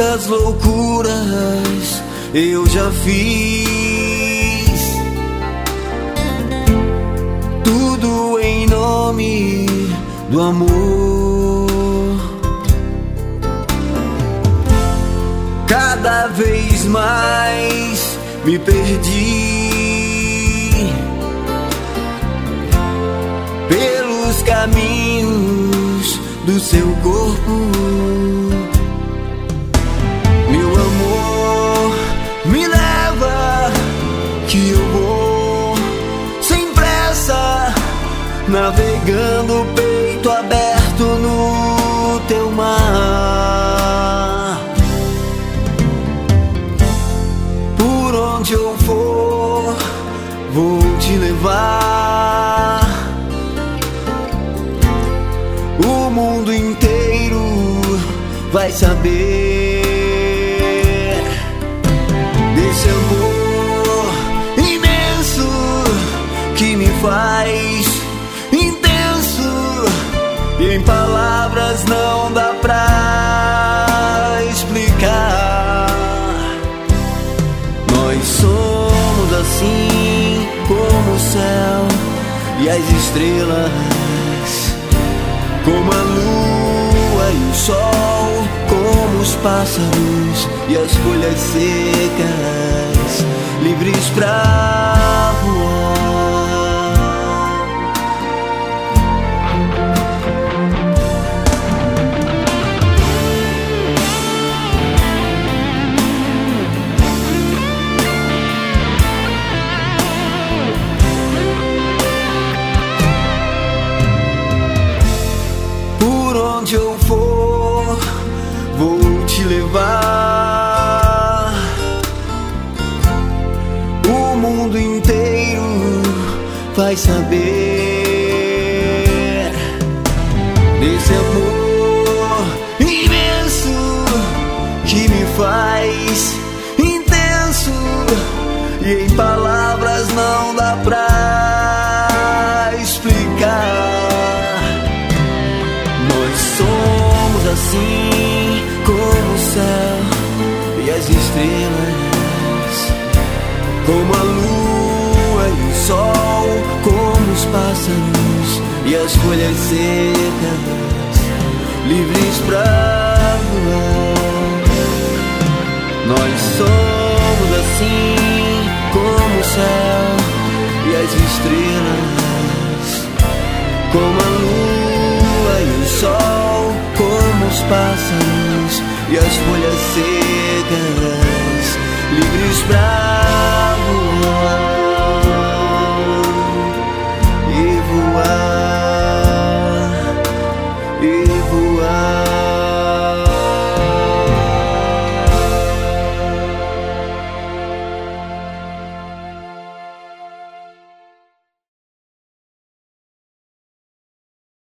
Quantas loucuras eu já fiz, tudo em nome do amor. Cada vez mais me perdi pelos caminhos do seu corpo. Meu amor, me leva, que eu vou sem pressa, navegando peito aberto no teu mar. Por onde eu for, vou te levar. O mundo inteiro vai saber desse amor imenso que me faz intenso, e em palavras não dá pra explicar. Nós somos assim como o céu e as estrelas, como a lua e o sol, como os pássaros e as folhas secas, livres pra voar. Por onde eu for, vou te levar. O mundo inteiro vai saber desse amor imenso que me faz intenso, e em palavras não dá pra explicar. Nós somos assim como o céu e as estrelas, como a lua e o sol, como os pássaros e as folhas secas, livres pra voar. Nós somos assim como o céu e as estrelas, como a lua e o sol, como os pássaros e as folhas secas,